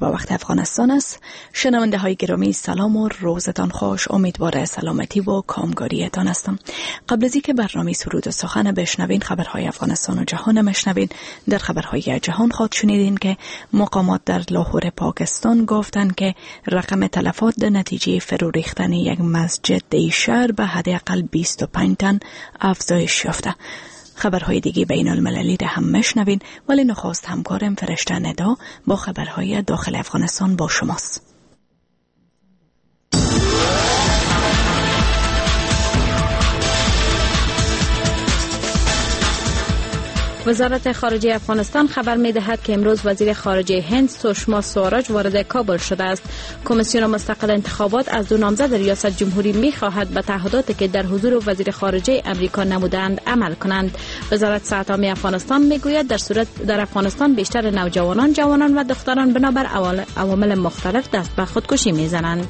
با وقت افغانستان است. شنونده های گرامی سلام و روزتان خوش. امیدوار سلامتی و کامگاریتان هستم. قبل از اینکه برنامه سرود و سخن بشنوین خبرهای افغانستان و جهان مشنوین، در خبرهای جهان خود شنیدین که مقامات در لاهور پاکستان گفتند که رقم تلفات در نتیجه فرو ریختن یک مسجد در شهر به حداقل 25 تن افزایش یافته. خبرهای دیگه بین المللی ده هم مشنوین، ولی نخواست همکارم فرشته ندا با خبرهای داخل افغانستان با شماست. وزارت خارجه افغانستان خبر می‌دهد که امروز وزیر خارجه هند سوشما سواراج وارد کابل شده است. کمیسیون مستقل انتخابات از دو نامزد ریاست جمهوری می‌خواهد به تعهداتی که در حضور وزیر خارجه امریکا نمودند عمل کنند. وزارت صحت عامه افغانستان می‌گوید در افغانستان بیشتر نوجوانان، جوانان و دختران بنابر عوامل مختلف دست به خودکشی می‌زنند.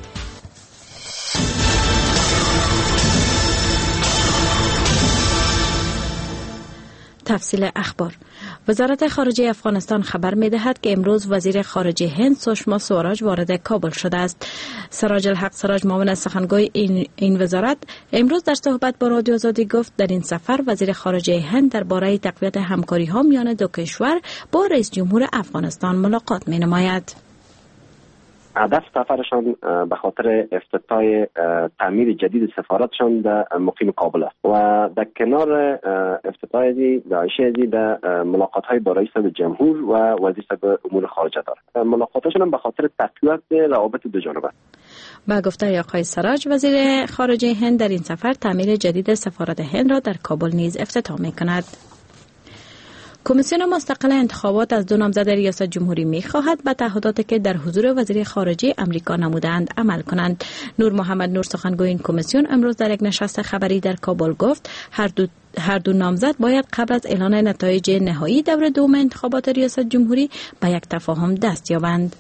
تفصیل اخبار. وزارت خارجه افغانستان خبر می‌دهد که امروز وزیر خارجه هند سوشما سواراج وارد کابل شده است. سراج الحق سراج معاون سخنگوی این وزارت امروز در صحبت با رادیو آزادی گفت در این سفر وزیر خارجه هند درباره تقویت همکاری‌ها میان دو کشور با رئیس جمهور افغانستان ملاقات می‌نماید. هدف سفرشان به خاطر افتتاح تعمیر جدید سفارتشان در مقیم کابل است و در کنار افتتاح داعشی در ملاقات های با رئیس جمهور و وزیر امور خارجه دارد. ملاقاتشان به خاطر تقویت روابط دو جانبه است. با گفته آقای سراج، وزیر خارجه هند در این سفر تعمیر جدید سفارت هند را در کابل نیز افتتاح می‌کند. کمیسیون مستقل انتخابات از دو نامزد ریاست جمهوری می‌خواهد به تعهداتی که در حضور وزیر خارجه امریکا نمودند عمل کنند. نور محمد نور سخنگوی این کمیسیون امروز در یک نشست خبری در کابل گفت هر دو نامزد باید قبل از اعلان نتایج نهایی دور دوم انتخابات ریاست جمهوری به یک تفاهم دست یابند.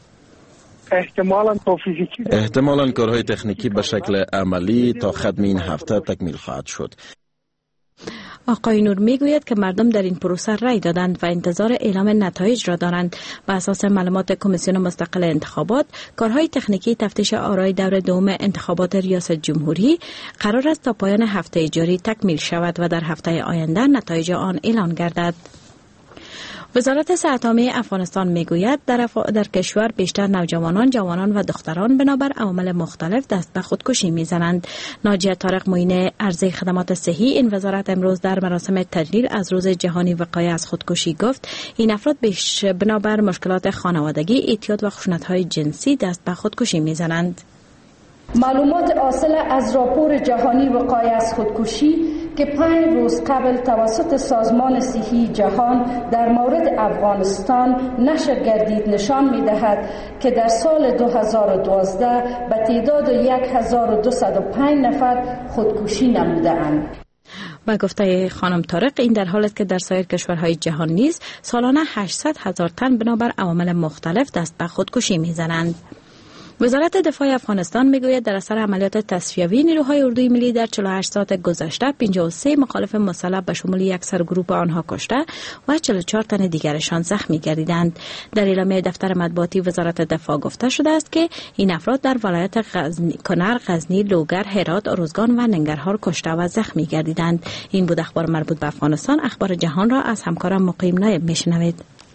احتمالاً کارهای تکنیکی به شکل عملی تا ختم این هفته تکمیل خواهد شد. آقای نور میگوید که مردم در این پروسه رای دادند و انتظار اعلام نتایج را دارند. بر اساس معلومات کمیسیون مستقل انتخابات، کارهای تکنیکی تفتیش آرای دور دوم انتخابات ریاست جمهوری قرار است تا پایان هفته جاری تکمیل شود و در هفته آینده نتایج آن اعلان گردد. وزارت صحت عامه افغانستان میگوید در کشور بیشتر نوجوانان، جوانان و دختران بنابر عوامل مختلف دست به خودکشی میزنند. ناجیه طارق معین عرضه خدمات صحی این وزارت امروز در مراسم تجلیل از روز جهانی وقایه از خودکشی گفت این افراد بنابر مشکلات خانوادگی، اعتیاد و خشونت‌های جنسی دست به خودکشی میزنند. معلومات حاصل از راپور جهانی وقایه از خودکشی که 5 روز قبل توسط سازمان صحی جهان در مورد افغانستان نشر گردید نشان می‌دهد که در سال 2012 به تعداد 1205 نفر خودکشی نموده‌اند. و گفته خانم طارق این در حالی است که در سایر کشورهای جهان نیز سالانه 800,000 تن بنابر عوامل مختلف دست به خودکشی می‌زنند. وزارت دفاع افغانستان میگوید در اثر عملیات تصفیوی نیروهای اردوی ملی در 48 ساعت گذشته 53 مخالف مسلح به شمول یک سرگروه آنها کشته و 44 تن دیگرشان زخمی گردیدند. در اعلامیه دفتر مطبوعاتی وزارت دفاع گفته شده است که این افراد در ولایت کنر، غزنی، لوگر، هرات، ارزگان و ننگرهار کشته و زخمی گردیدند. این بود اخبار مربوط به افغانستان. اخبار جهان را از همکارم مقیم نایب میشنوید.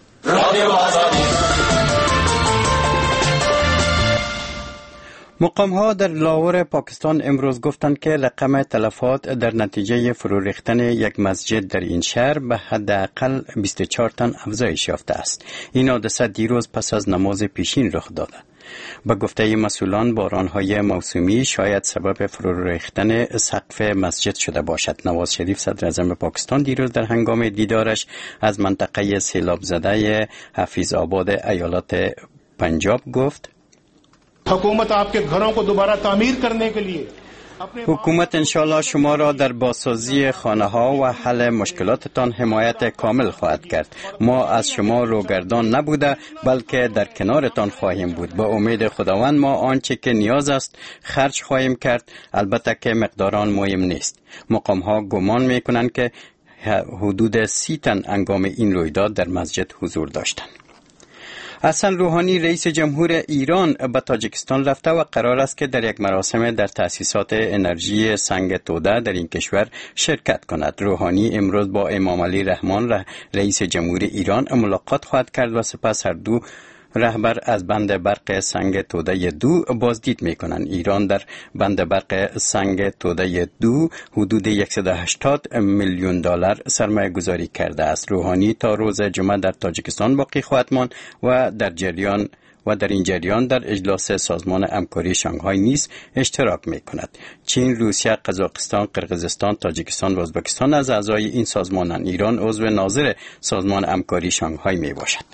مقام‌ها در لاهور پاکستان امروز گفتند که رقم تلفات در نتیجه فرو ریختن یک مسجد در این شهر به حداقل 24 تن افزایش یافته است. این حادثه دیروز پس از نماز پیشین رخ داده. با گفته مسئولان باران‌های موسمی شاید سبب فرو ریختن سقف مسجد شده باشد. نواز شریف صدر اعظم پاکستان دیروز در هنگام دیدارش از منطقه سیلاب زده حفیظ آباد ایالات پنجاب گفت حکومت आपके घरों को दोबारा तामीर करने के लिए حکومت انشالله شما را در بازسازی خانه ها و حل مشکلاتتان حمایت کامل خواهد کرد. ما از شما روگردان نبوده بلکه در کنارتان خواهیم بود. با امید خداوند ما آنچه که نیاز است خرج خواهیم کرد، البته که مقداران مهم نیست. مقام ها گمان می کنند که حدود 30 تن هنگام این رویداد در مسجد حضور داشتند. حسن روحانی رئیس جمهور ایران به تاجیکستان رفته و قرار است که در یک مراسم در تأسیسات انرژی سنگ توده در این کشور شرکت کند. روحانی امروز با امام علی رحمان رئیس جمهور ایران ملاقات خواهد کرد و سپس هر دو رهبر از بند برق سنگ توده 2 بازدید میکنند. ایران در بند برق سنگ توده 2 حدود 180 میلیون دلار سرمایه گذاری کرده است. روحانی تا روز جمعه در تاجیکستان باقی خواهد ماند و در این جریان در اجلاس سازمان همکاری شانگهای نیز اشتراک میکند. چین، روسیه، قزاقستان، قرقیزستان، تاجیکستان و ازبکستان از اعضای این سازمانند. ایران عضو ناظر سازمان همکاری شانگهای میباشد.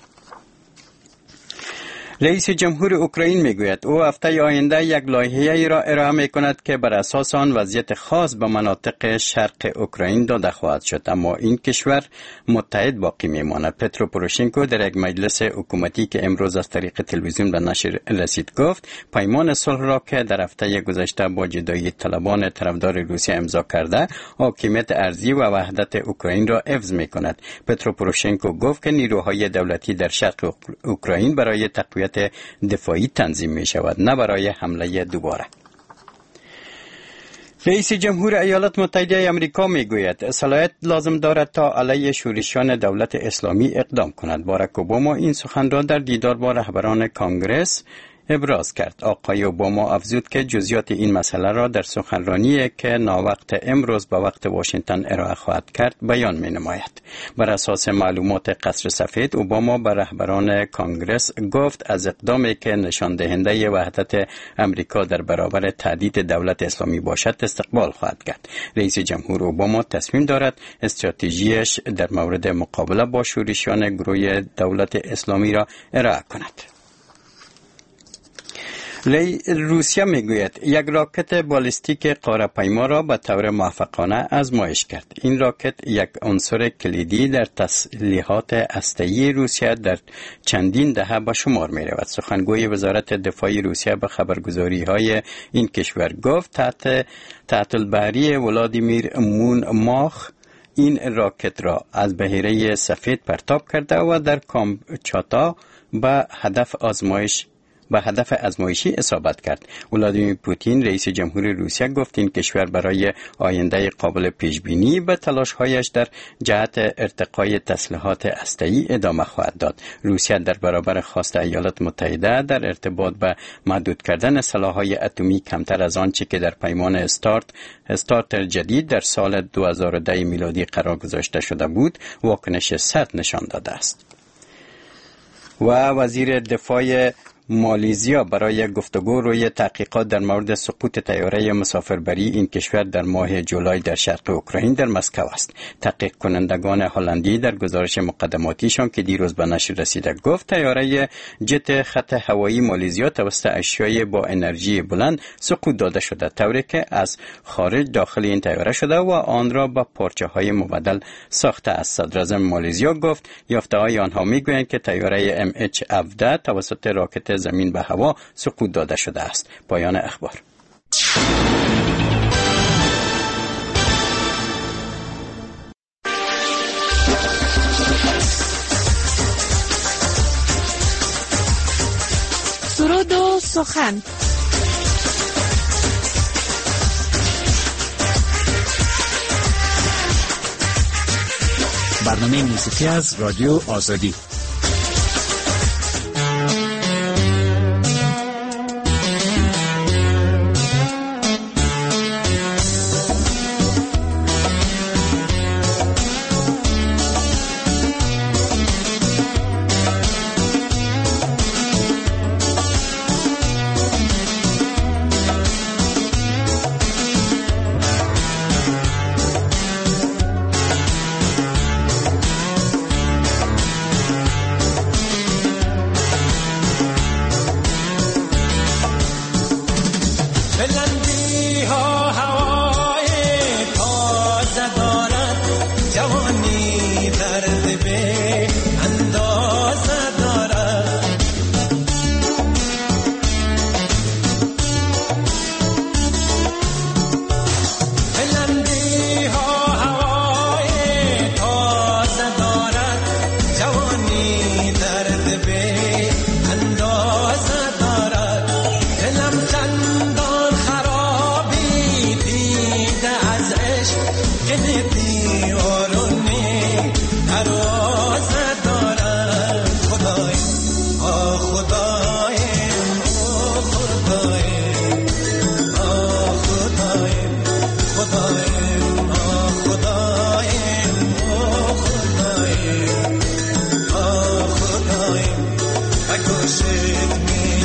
رئیس جمهور اوکراین میگوید او هفته آینده یک لایحه‌ای را ارائه میکند که بر اساس آن وضعیت خاص به مناطق شرق اوکراین داده خواهد شد، اما این کشور متحد باقی میماند. پترو پوروشنکو در یک مجلس حکومتی که امروز از طریق تلویزیون به نشر رسید گفت پیمان صلح را که در هفته گذشته با جدایی طلبان طرفدار روسیه امضا کرده حاکمیت ارضی و وحدت اوکراین را حفظ میکند. پترو پوروشنکو گفت که نیروهای دولتی در شرق اوکراین برای تقویت دفاعی تنظیم می شود، نه برای حمله دوباره. رئیس جمهور ایالات متحده آمریکا می گوید صلاحیت لازم دارد تا علیه شورشیان دولت اسلامی اقدام کند. باراک اوباما این سخن را در دیدار با رهبران کانگرس ابراز کرد. آقای اوباما افزود که جزئیات این مسئله را در سخنرانی که ناوقت امروز به وقت واشنگتن ارائه خواهد کرد بیان می نماید. بر اساس معلومات قصر سفید، اوباما به رهبران کانگرس گفت از اقدامی که نشان دهنده وحدت امریکا در برابر تهدید دولت اسلامی باشد استقبال خواهد کرد. رئیس جمهور اوباما تصمیم دارد استراتژیش در مورد مقابله با شورشیان گروه دولت اسلامی را ارائه کند. روسیه میگوید یک راکت بالستیک قاره‌پیما را به طور موفقانه آزمایش کرد. این راکت یک عنصر کلیدی در تسلیحات هسته‌ای روسیه در چندین دهه به شمار می رود. سخنگوی وزارت دفاع روسیه به خبرگزاری‌های این کشور گفت تحت البحری ولادیمیر مون ماخ این راکت را از بحیره سفید پرتاب کرده و در کامچاتا به هدف آزمایشی اصابت کرد. ولادیمیر پوتین رئیس جمهور روسیه گفت این کشور برای آینده قابل پیش بینی به تلاش‌هایش در جهت ارتقای تسلیحات هسته‌ای ادامه خواهد داد. روسیه در برابر خواست ایالات متحده در ارتباط به محدود کردن سلاح‌های اتمی کمتر از آنچه که در پیمان استارتر جدید در سال 2010 میلادی قرار گذاشته شده بود واکنش سرد نشان داده است. و وزیر دفاع مالزیا برای گفتگو روی تحقیقات در مورد سقوط طیاره مسافربری این کشور در ماه جولای در شرق اوکراین در مسکو است. تحقیق کنندگان هلندی در گزارش مقدماتیشان که دیروز به نشر رسیده گفت طیاره جت خط هوایی مالزیا توسط اشیاء با انرژی بلند سقوط داده شده، طوری که از خارج داخل این طیاره شده و آن را با پارچه‌های مبدل ساخته است. صدراعظم مالزیا گفت یافته‌های آنها می‌گویند که طیاره MH17 توسط راکت زمین به هوا سقوط داده شده است. پایان اخبار. سرود و سخن. برنامه موسیقی از رادیو آزادی.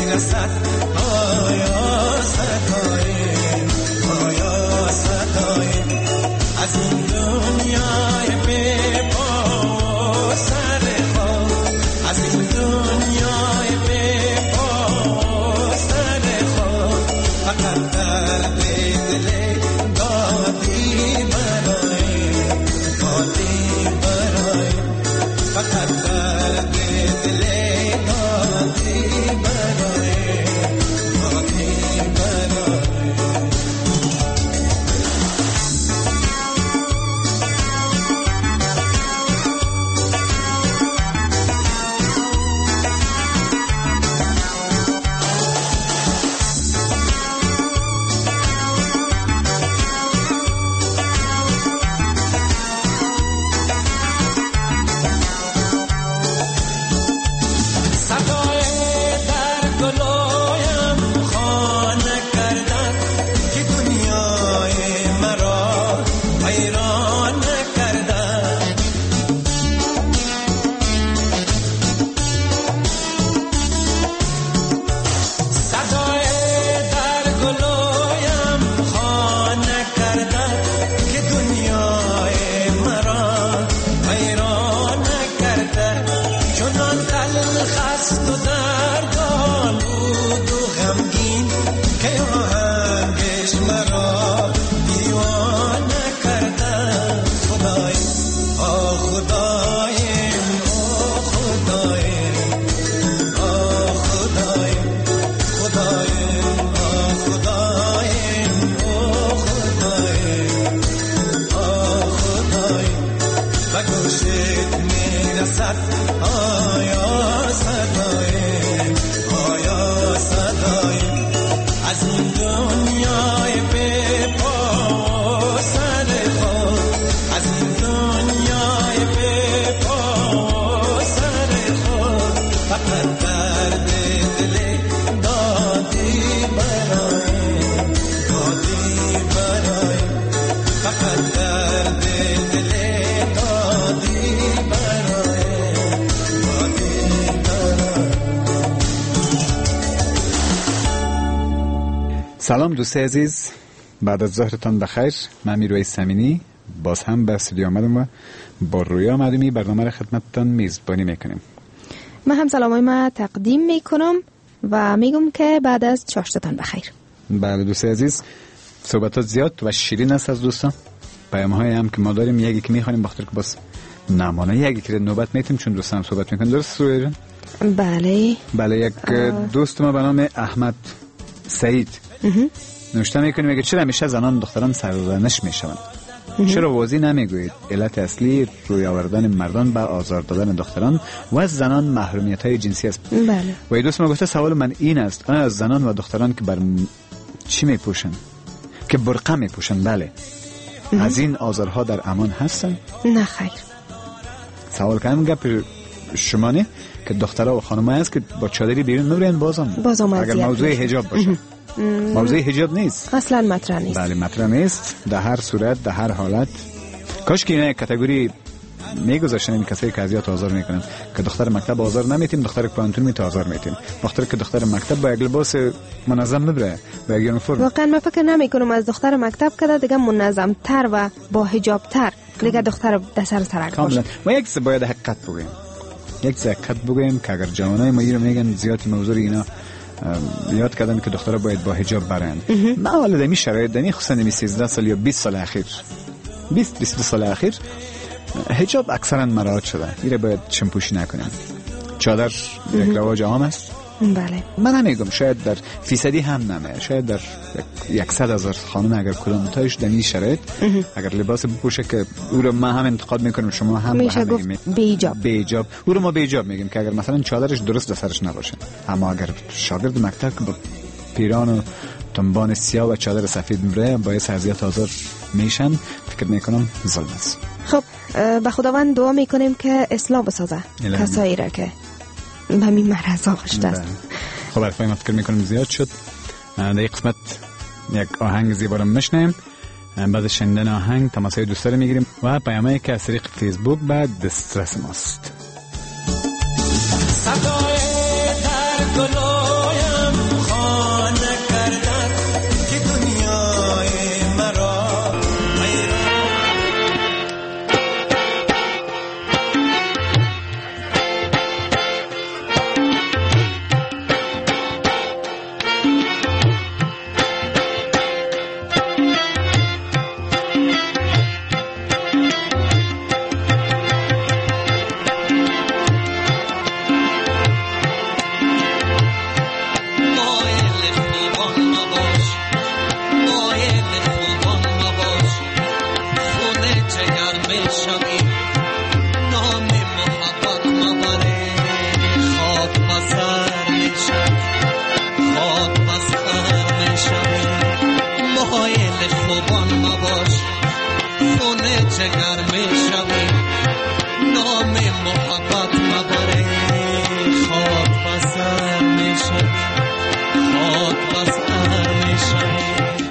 میرسد آیا صدای آیا صدای از این دنیای بی پا و سر خاک از این دنیای بی پا و سر خاک فقط درد دل دادی برای فقط درد دل دادی برای سلام دوست عزیز، بعد از ظهرتان بخیر. من میروی سمینی باز هم به استودیو آمدم و با رویا مدومی برنامه را خدمتتان میزبانی میکنیم. من هم سلامای ما تقدیم میکنم و میگم که بعد از چاشتتان بخیر. بله دوست عزیز، صحبتات زیاد و شیرین است از دوستان. پیام‌های هم که ما داریم یکی که میخوانیم بخاطر که باز نمانه یکی که نوبت میتیم چون دوستان صحبت میکنن. درست رویا جان؟ بله یک دوست ما به نام احمد سعید نوشته میکنیم میگه چرا همیشه زنان و دختران سرزنش میشوند؟ چرا واضح نمیگویید علت اصلی روی آوردن مردان به آزار دادن دختران و از زنان محرومیت های جنسی است؟ بله. و دوست ما گفته سوال من این است، آیا از زنان و دختران که بر چی میپوشن؟ که برقه میپوشن، بله، از این آزارها در امان هستن؟ نه خیر. سوال کنم گپ شما نه که دخترها و خانم‌ها هست که با چادری بیرون نمیرن بازم اگر موضوع حجاب باشه. موضوع حجاب نیست، اصلا مطرح نیست. بله مطرح نیست در هر صورت در هر حالت. کاش که اینا کاتگوری میگذاشتن این کسایی که اذیت آزار میکنن که دختر مکتب آزار نمیتیم، دختر پانتون میت آزار میتیم، دختر که دختر مکتب با یک لباس منظم نبره با یک یونیفرم. واقعا من فکر نمیکنم از دختر مکتب که دیگه منظم تر و با حجاب تر دیگه دختر در سر ترک باشه. ما یک چیز باید حقیقت بگیم که اگر جوانای ما رو میگن زیاد موضوع اینا یاد کردن که دخترها باید با حجاب برن. نه حالا دمی شرایط دمی خصوصا دمی 13 سال یا 20 سال اخیر 20 سال اخیر حجاب اکثرا مراعات شده. ایره باید چمپوشی نکنیم. چادر یک رواج عام است. بله. من نمیگم شاید در فیصدی هم نمه، شاید در 100,000 خانم اگر کدام تایش دمی شرایط اگر لباس بپوشه که او رو ما هم انتقاد میکنیم، شما هم میشه گفت بی حجاب او رو ما بی حجاب میگیم که اگر مثلا چادرش درست در سرش نباشه. اما اگر شاگرد مکتب که با پیران و تنبان سیاه و چادر سفید میره باعث اذیت آزار میشن، فکر میکنم ظلم است. خب به خداوند دعا میکنیم که اصلاح بسازه کسایی را که به این مرض آغشته است. خب حرفای ما فکر میکنم زیاد شد. در یک قسمت یک آهنگ زیبا رو میشنیم، بعد شنیدن آهنگ تماسای دوستا رو میگیریم و پیامایی که از طریق فیسبوک بعد دسترس ماست. صدای در گلویم جگر میشوی نام محبت مبره خاک بسر میشوی خاک بسر میشوی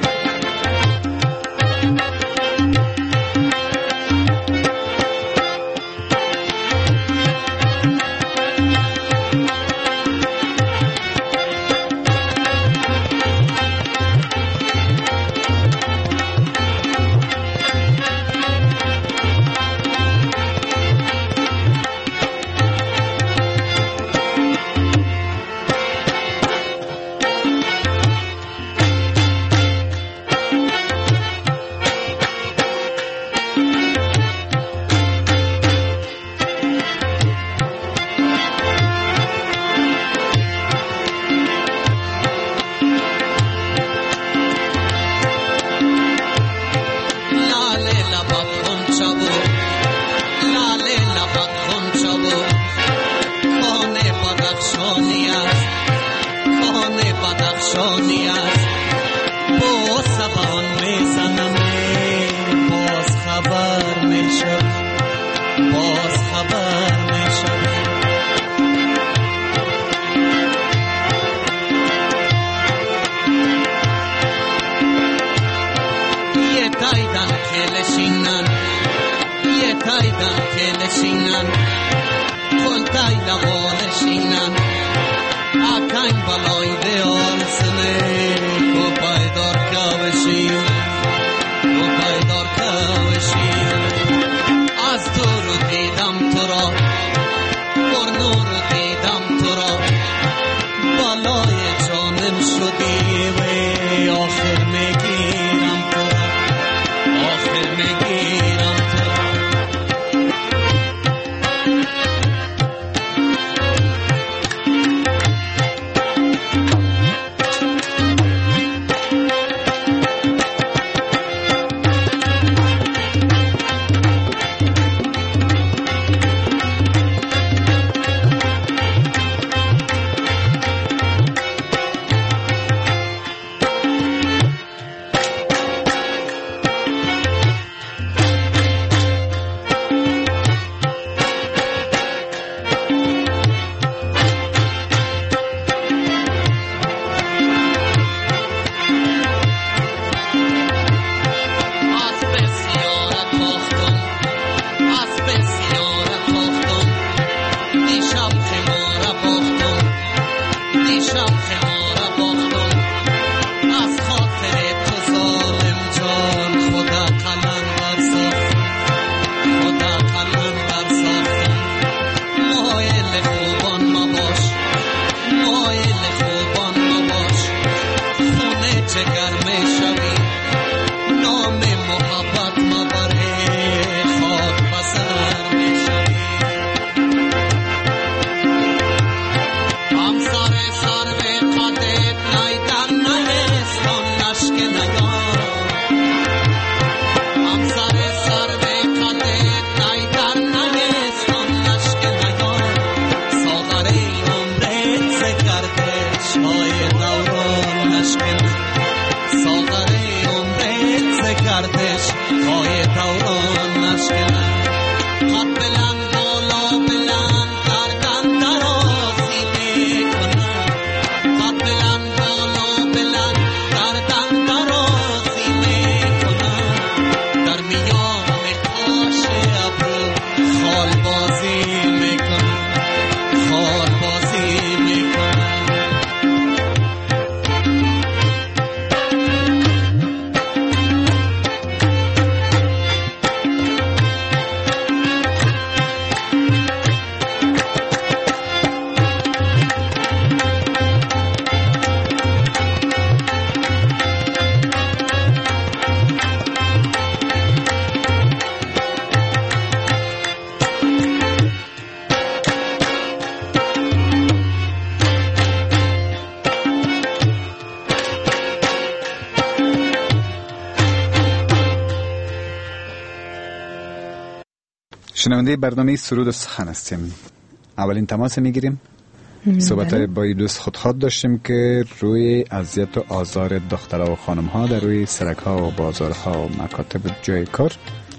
شنونده برنامه سرود و سخن هستیم. اولین تماس میگیریم. صحبت با دوست خودخواد داشتیم که روی اذیت و آزار دخترها و خانم ها در روی سرک ها و بازارها و مکاتب جای کار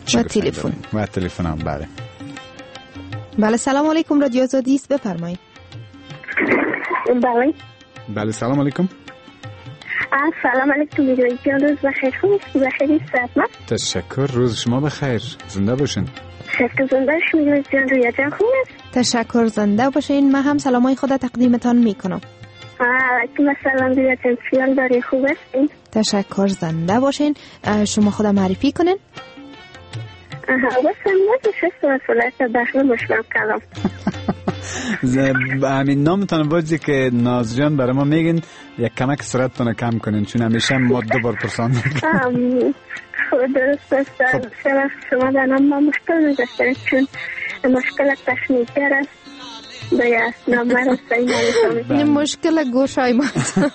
و تلفن هم. بله سلام علیکم، رادیو آزادی است، بفرمایید. بله سلام علیکم. سلام علیکم میگویی جان، روز بخیر، خوب بخیر سلامت. تشکر، روز شما بخیر، زنده باشین. تشکر، زنده باشین میگویی جان، رویا جان خوب است. تشکر، زنده باشین. من هم سلامای خود تقدیمتان میکنم. علیکم السلام رویا جان، خیال داری خوب هستین؟ تشکر، زنده باشین. شما خود معرفی کنین. بسم الله مسئولیت داخل مشمم کلام. همین نامتان بازی که ناز جان برای ما میگین یک کمک سرعتتون کم کنین، چون همیشه ماده بار پرسان میکنین. خود درست است. شما در نام ما مشکل نداشتید، چون مشکل تشنیگر است. باید نامه را صحیح مشکل گوشای ما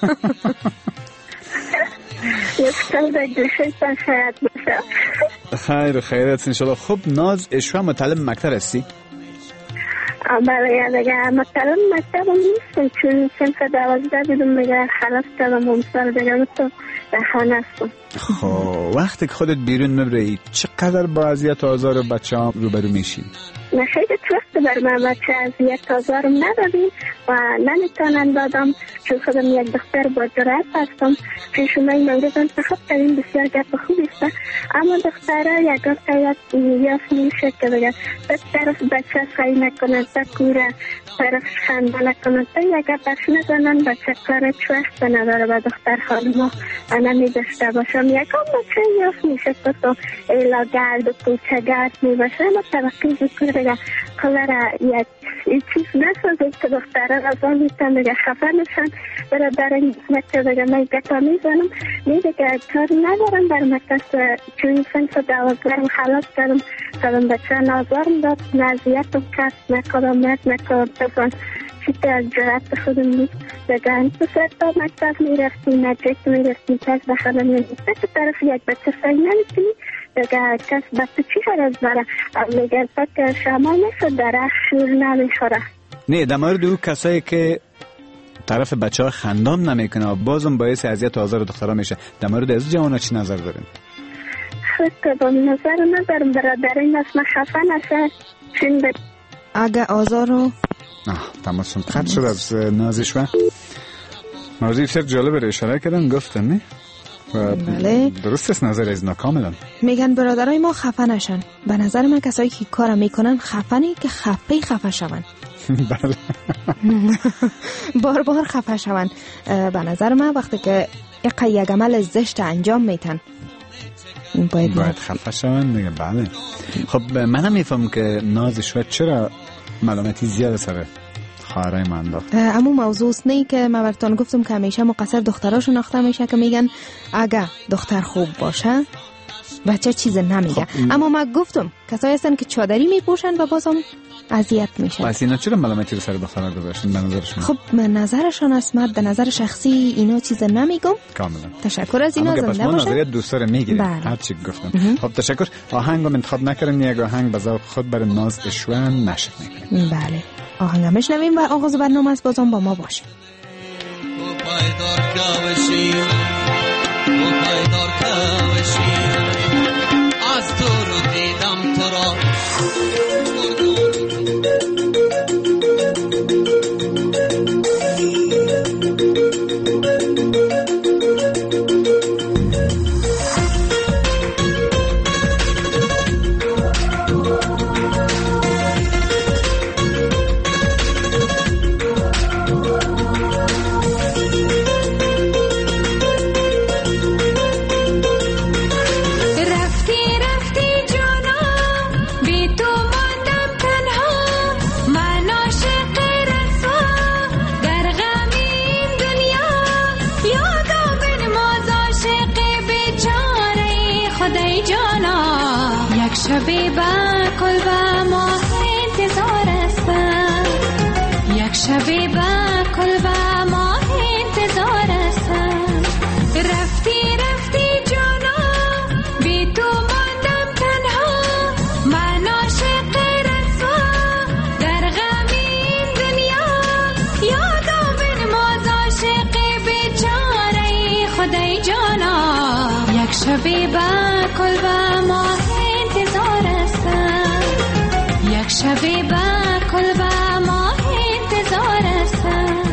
مشکل در گوشای تان شاید باشه. خیر و خیرت انشاءالله. خب ناز، اشوه مطالب مکتب هستی؟ بله دیگه مطالب مکتب هم نیستم، چون سنف 12 بودم دیگه خلاص کردم و مصر دیگه تو در خانه هستم. خب وقتی که خودت بیرون مبری چقدر با اذیت و آزار بچه ها روبرو میشی؟ نه خیلی وقت بر من بچه اذیت آزارم ندادیم و نمیتونم دادم، چون خودم یک دختر با جرأت هستم. پیشون این مورد انتخاب کردیم، بسیار گپ خوبی است، اما دختره یک وقت یافت میشه که بگه به طرف بچه سعی نکنه، به کوره طرف خنده نکنه، تا یک گپش نزنن بچه کار چوخت نداره و دختر خانم ها نمیداشته باشم. یکم بچه یافت میشه که تو ایلا گرد و کوچه گرد میباشه، اما توقعی بکنه بگه کلره یک چیز نسازید که دختره رضا میتن بگه خفه نشن. برادر این مکتب بگه من گتا میزنم میده که کار ندارم در مکتب، چون سنف 12 خلاص کردم کدام بچه نازارم داد، نزیتم کس نکدام بزن چی که از جرات خودم نیست. بگه این پسر تا مکتب میرفتی نجک میرفتی کس بخدا میرفتی که طرف یک بچه سعی نمیتونی بگه کس بچه چی خرز بره میگه که شما نشد درخ شور نمیخوره. نه در مورد او کسایی که طرف بچه ها خندام نمیکنه بازم باعث اذیت و آزار دخترها میشه، در مورد از جوان ها چی نظر دارین؟ خود با نظر ندارم برادر این است من خفه نشه چون اگه آزار رو تماسم قد شد از نازش و موضوع بسیار جالب اشاره کردن گفتن نه؟ بله درست است نظر از کاملا. میگن برادرای ما خفه نشن. به نظر من کسایی که کار میکنن خفنی که خفه شون. بله بار بار خفه شون. به نظر من وقتی که یک عمل زشت انجام میتن باید خفه شون دیگه. بله خب منم میفهم که نازش و چرا ملامتی زیاد سر خواهرای من انداخت. اما موضوع نه که من براتون گفتم که همیشه مقصر دخترها شناخته میشه که میگن اگه دختر خوب باشه بچه چیز نمیگه. اما من گفتم کسایی هستن که چادری میپوشن و بازم اذیت میشن. پس اینا چرا ملامتی رو سر دخترها گذاشتن به نظرشون؟ خب نظرشون است، من به نظر شخصی اینا چیز نمیگم. کاملا تشکر از اینا، زنده باشه. نظریه دوست داره میگیریم هر چی گفتم. خب تشکر. آهنگم انتخاب نکردیم، یک آهنگ به ذوق خود برای ناز اشوان نشد میکنیم. بله آهنگ میشنویم و آغاز برنامه است. بازم با ما باشید. از دور دیدم تو را شبی با کل با ماه انتظار هستم، یک شبی با کل با ماه انتظار هستم. رفتی جانا بی تو ماندم تنها، من عاشق رسوا در غم این دنیا. یادم بنواز عاشق بیچاره خدای جانا، یک شبی با کل با ماه انتظار شبی با کل با ماه انتظار هستم.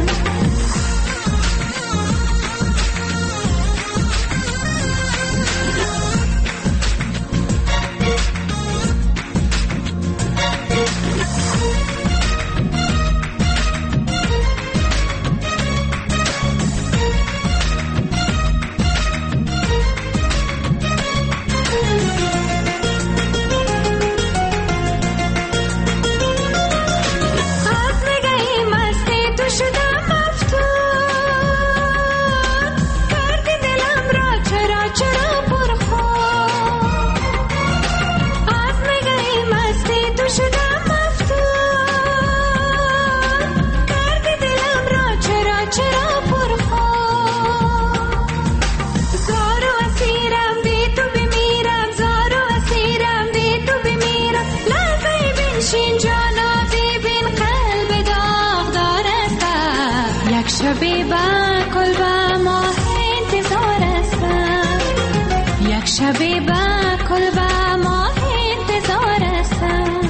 شبی با کل با ماه انتظار هستم. یک شبی با کل با ماه انتظار هستم.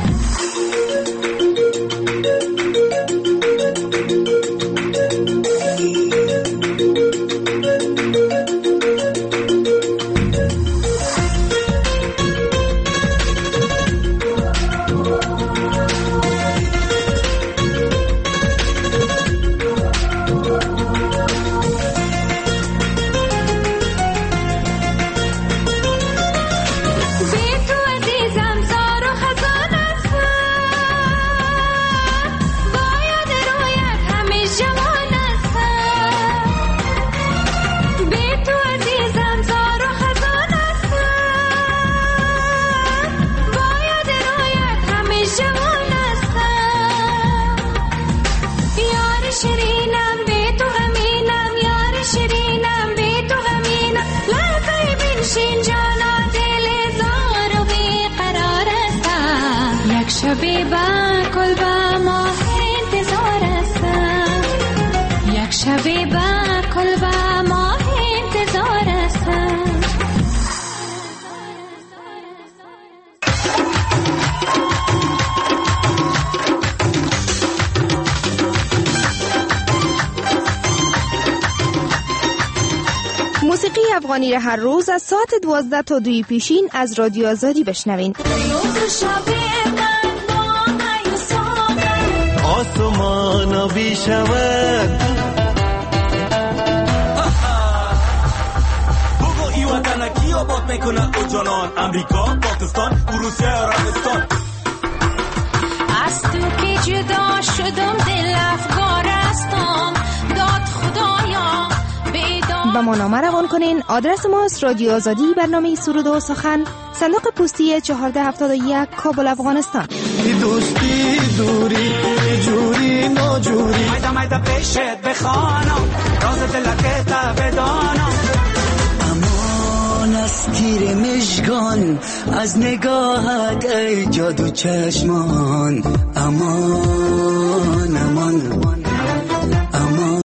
شبی با کل با ماه انتظار هستم. یک شبی با کل با ماه انتظار هستم. موسیقی افغانی را هر روز از ساعت 12 تا 2 پیشین از رادیو آزادی بشنوین. آسمان بی شود بگو ای وطن کی آباد میکنه او جانان؟ امریکا، پاکستان، روسیه، عربستان. از تو که جدا شدم دل افگارستم داد خدایا با ما نامه روان کنین. آدرس ماست رادیو آزادی، برنامه سرود و سخن، صندوق پستی 1471 کابل افغانستان. دوستی دوری جوری ناجوری مایده مایده پیشت بخوانم راز دلکت بدانم. امان از تیر مژگان از نگاهت ای جادو چشمان. امان امان